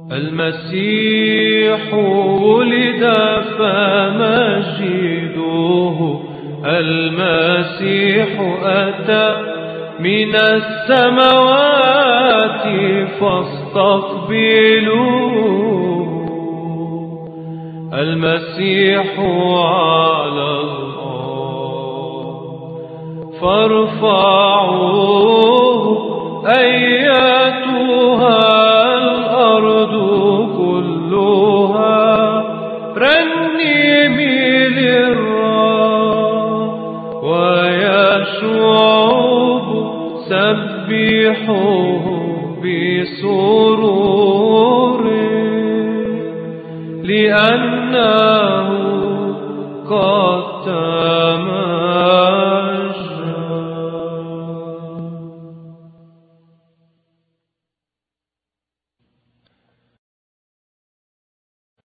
المسيح ولد فمجدوه، المسيح أتى من السماوات فاستقبلوه. المسيح على الأرض فارفعوه أيتها الأرض كلها، رنمي للرب ويا شعوب سبحوه بسرور، لأنه قد تم